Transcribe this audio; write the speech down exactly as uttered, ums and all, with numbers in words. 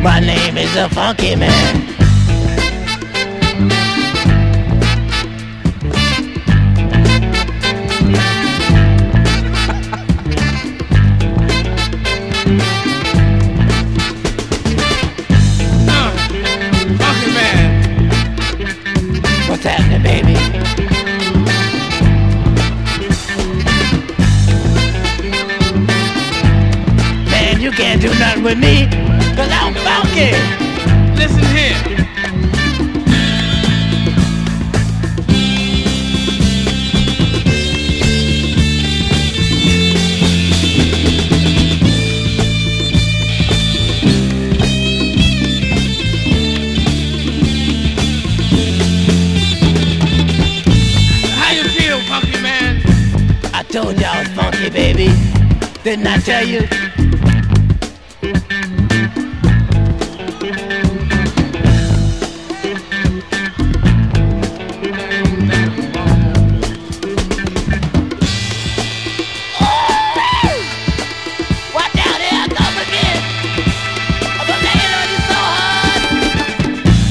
My name is a funky man. Uh, funky man. What's happening, baby? Man, you can't do nothing with me, cause I'm funky. Listen here. How you feel, funky man? I told you I was funky, baby. Didn't I tell you?